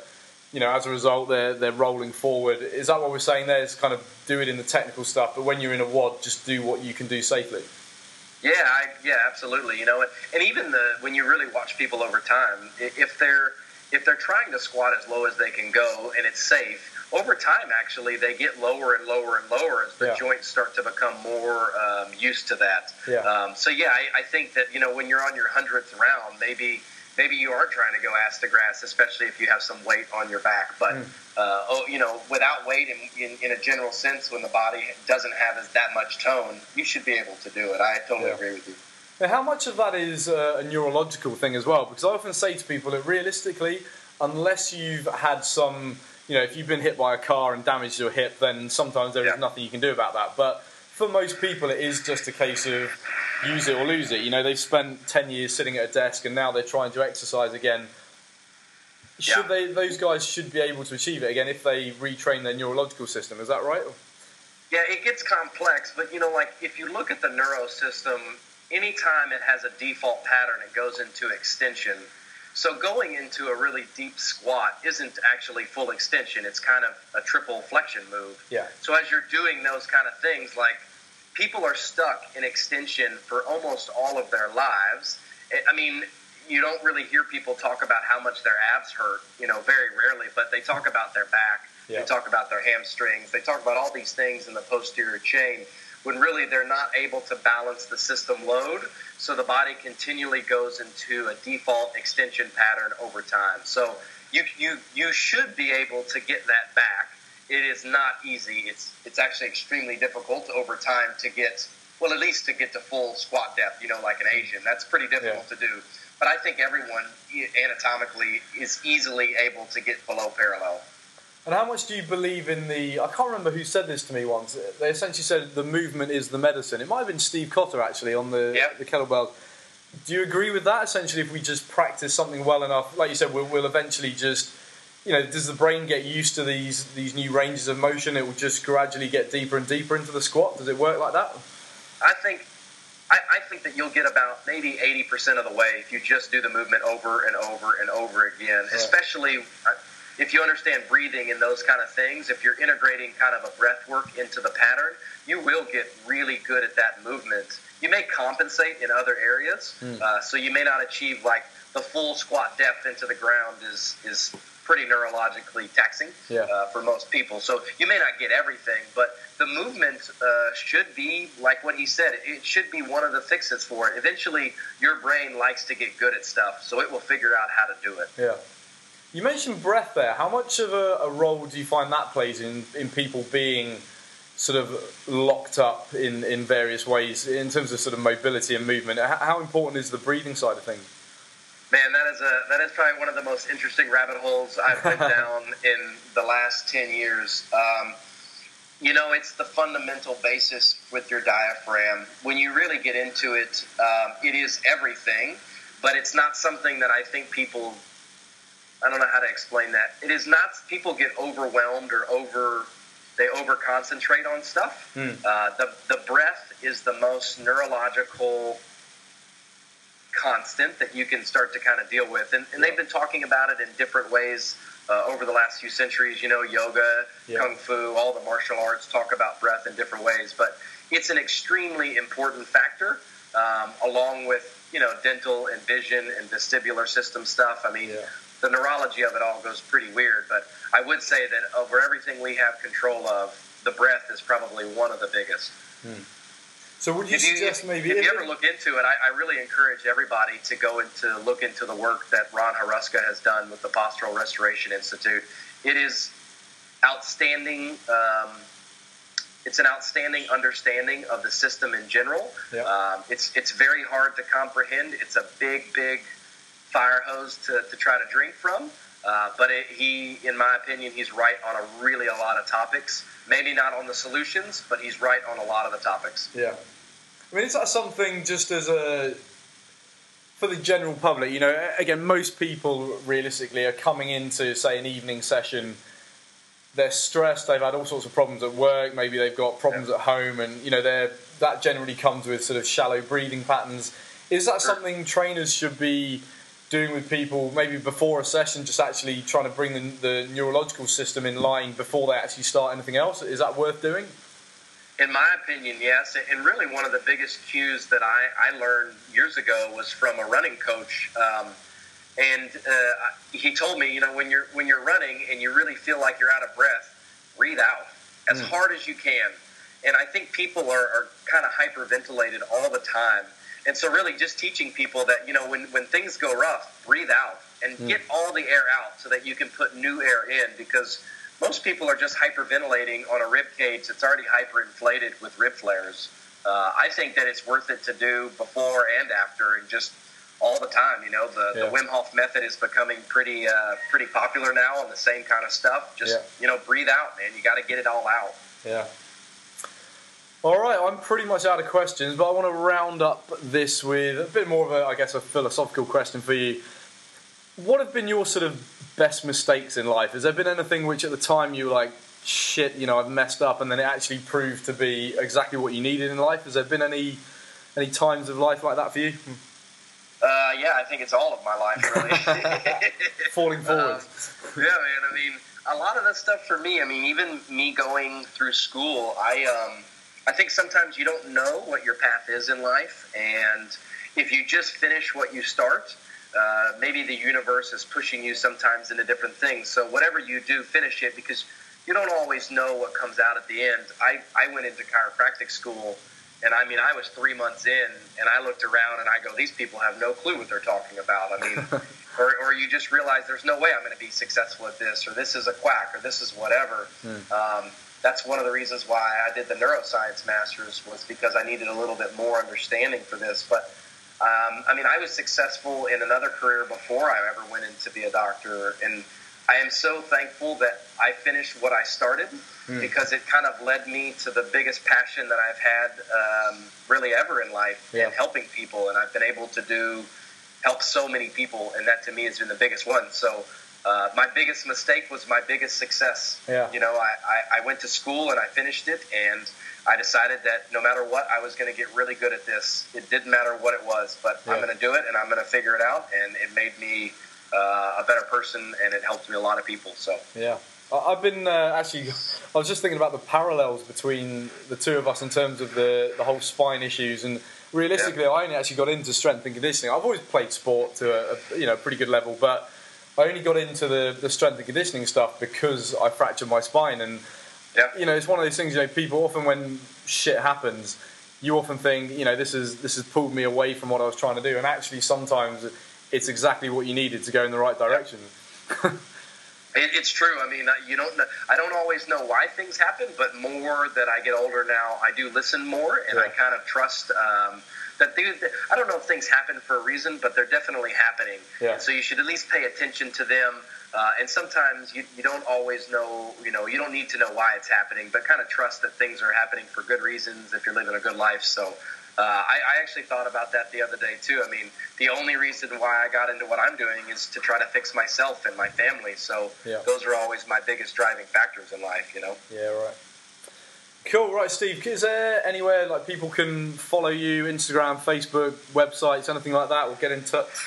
you know, as a result, they're they're rolling forward. Is that what we're saying there? Is kind of do it in the technical stuff, but when you're in a W O D, just do what you can do safely. Yeah, I, yeah, absolutely. You know, and, and even the when you really watch people over time, if they're if they're trying to squat as low as they can go and it's safe, over time actually they get lower and lower and lower as the yeah. joints start to become more um, used to that. Yeah. Um, so yeah, I, I think that, you know, when you're on your hundredth round, maybe. Maybe you are trying to go ass to grass, especially if you have some weight on your back. But, mm. uh, oh, you know, without weight in, in, in a general sense, when the body doesn't have as that much tone, you should be able to do it. I totally yeah. agree with you. Now, how much of that is uh, a neurological thing as well? Because I often say to people that realistically, unless you've had some, you know, if you've been hit by a car and damaged your hip, then sometimes there yeah. is nothing you can do about that. But for most people, it is just a case of use it or lose it. You know, they've spent ten years sitting at a desk and now they're trying to exercise again. Should yeah. they? Those guys should be able to achieve it again if they retrain their neurological system. Is that right? Yeah, it gets complex, but you know, like if you look at the neuro system, anytime it has a default pattern, it goes into extension. So going into a really deep squat isn't actually full extension. It's kind of a triple flexion move. Yeah. So as you're doing those kind of things, like people are stuck in extension for almost all of their lives. I mean, you don't really hear people talk about how much their abs hurt, you know, very rarely, but they talk about their back. Yeah. They talk about their hamstrings. They talk about all these things in the posterior chain when really they're not able to balance the system load. So the body continually goes into a default extension pattern over time. So you you you should be able to get that back. It is not easy. It's it's actually extremely difficult over time to get, well, at least to get to full squat depth, you know, like an Asian. That's pretty difficult yeah. to do. But I think everyone anatomically is easily able to get below parallel. And how much do you believe in the... I can't remember who said this to me once. They essentially said the movement is the medicine. It might have been Steve Cotter, actually, on the, yeah. the kettlebells. Do you agree with that? Essentially, if we just practice something well enough, like you said, we'll, we'll eventually just... You know, does the brain get used to these these new ranges of motion? It will just gradually get deeper and deeper into the squat. Does it work like that? I think... I, I think that you'll get about maybe eighty percent of the way if you just do the movement over and over and over again, yeah. especially... If you understand breathing and those kind of things, if you're integrating kind of a breath work into the pattern, you will get really good at that movement. You may compensate in other areas, mm. uh, so you may not achieve like the full squat depth into the ground is is pretty neurologically taxing yeah. uh, for most people. So you may not get everything, but the movement uh, should be like what he said. It should be one of the fixes for it. Eventually, your brain likes to get good at stuff, so it will figure out how to do it. Yeah. You mentioned breath there. How much of a, a role do you find that plays in, in people being sort of locked up in, in various ways in terms of sort of mobility and movement? How, how important is the breathing side of things? Man, that is a that is probably one of the most interesting rabbit holes I've been down in the last ten years. Um, you know, it's the fundamental basis with your diaphragm. When you really get into it, um, it is everything, but it's not something that I think people... I don't know how to explain that. It is not, people get overwhelmed or over, they over concentrate on stuff. Mm. Uh, the, the breath is the most neurological constant that you can start to kind of deal with. And, and yeah. they've been talking about it in different ways uh, over the last few centuries. You know, yoga, yeah. kung fu, all the martial arts talk about breath in different ways. But it's an extremely important factor, um, along with, you know, dental and vision and vestibular system stuff. I mean, yeah. the neurology of it all goes pretty weird, but I would say that over everything we have control of, the breath is probably one of the biggest. Hmm. So would you if you, suggest if, maybe... If you ever look into it, I, I really encourage everybody to go into look into the work that Ron Haruska has done with the Postural Restoration Institute. It is outstanding. Um, it's an outstanding understanding of the system in general. Yep. Um, it's it's very hard to comprehend. It's a big, big... fire hose to, to try to drink from, uh, but it, he, in my opinion, he's right on a really a lot of topics. Maybe not on the solutions, but he's right on a lot of the topics. Yeah, I mean, is that something just as a for the general public? You know, again, most people realistically are coming into, say, an evening session. They're stressed. They've had all sorts of problems at work. Maybe they've got problems yeah. at home, and you know, they're that generally comes with sort of shallow breathing patterns. Is that sure. something trainers should be doing with people maybe before a session, just actually trying to bring the, the neurological system in line before they actually start anything else? Is that worth doing? In my opinion, yes. And really one of the biggest cues that I, I learned years ago was from a running coach. Um, and uh, he told me, you know, when you're when you're running and you really feel like you're out of breath, breathe out as mm. hard as you can. And I think people are, are kind of hyperventilated all the time. And so really just teaching people that, you know, when, when things go rough, breathe out and mm. get all the air out so that you can put new air in, because most people are just hyperventilating on a rib cage that's already hyperinflated with rib flares. Uh, I think that it's worth it to do before and after, and just all the time. You know, the, yeah. the Wim Hof method is becoming pretty uh, pretty popular now, and the same kind of stuff. Just, yeah. you know, breathe out, man. You got to get it all out. Yeah. All right, I'm pretty much out of questions, but I want to round up this with a bit more of a, I guess, a philosophical question for you. What have been your sort of best mistakes in life? Has there been anything which at the time you were like, shit, you know, I've messed up, and then it actually proved to be exactly what you needed in life? Has there been any any times of life like that for you? Uh, yeah, I think it's all of my life, really. Falling forward. Um, yeah, man. I mean, a lot of that stuff for me, I mean, even me going through school, I um, I think sometimes you don't know what your path is in life, and if you just finish what you start, uh, maybe the universe is pushing you sometimes into different things. So whatever you do, finish it, because you don't always know what comes out at the end. I, I went into chiropractic school, and I mean, I was three months in, and I looked around and I go, these people have no clue what they're talking about. I mean, or, or you just realize there's no way I'm going to be successful at this, or this is a quack, or this is whatever. Mm. Um, that's one of the reasons why I did the neuroscience masters, was because I needed a little bit more understanding for this. But um, I mean, I was successful in another career before I ever went in to be a doctor, and I am so thankful that I finished what I started, mm. because it kind of led me to the biggest passion that I've had um, really ever in life, yeah. in helping people. And I've been able to do help so many people, and that to me has been the biggest one. So uh, my biggest mistake was my biggest success. Yeah. You know, I, I, I went to school and I finished it, and I decided that no matter what, I was going to get really good at this. It didn't matter what it was, but yeah. I'm going to do it, and I'm going to figure it out. And it made me uh, a better person, and it helped me a lot of people. So yeah. I've been uh, actually, I was just thinking about the parallels between the two of us in terms of the, the whole spine issues, and realistically, yeah. I only actually got into strength and conditioning. I've always played sport to a, a you know pretty good level, but I only got into the, the strength and conditioning stuff because I fractured my spine. And yeah. you know, it's one of those things. You know, people often, when shit happens, you often think, you know, this is this has pulled me away from what I was trying to do, and actually, sometimes it's exactly what you needed to go in the right direction. Yeah. It, it's true. I mean, you don't. Know, I don't always know why things happen, but more that I get older now, I do listen more, and yeah. I kind of trust um, that. They, I don't know if things happen for a reason, but they're definitely happening. Yeah. So you should at least pay attention to them. Uh, and sometimes you, you don't always know. You know, you don't need to know why it's happening, but kind of trust that things are happening for good reasons if you're living a good life. So. Uh, I, I actually thought about that the other day, too. I mean, the only reason why I got into what I'm doing is to try to fix myself and my family. So yeah. those are always my biggest driving factors in life, you know? Yeah, right. Cool. Right, Steve, is there anywhere like people can follow you, Instagram, Facebook, websites, anything like that, or get in touch?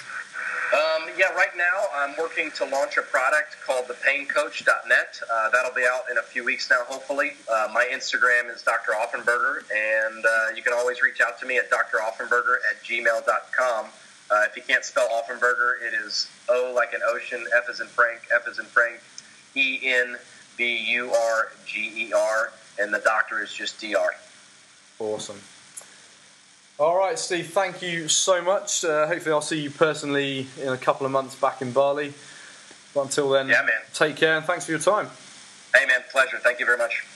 Um, yeah, right now I'm working to launch a product called the pain coach dot net. Uh, that'll be out in a few weeks now, hopefully. Uh, my Instagram is Doctor Offenberger, and uh, you can always reach out to me at d r offenberger at gmail dot com. Uh, if you can't spell Offenberger, it is O like an ocean, F as in Frank, F as in Frank, E N B U R G E R, and the doctor is just D R. Awesome. All right, Steve, thank you so much. Uh, hopefully I'll see you personally in a couple of months back in Bali. But until then, yeah, man. Take care, and thanks for your time. Hey, man, pleasure. Thank you very much.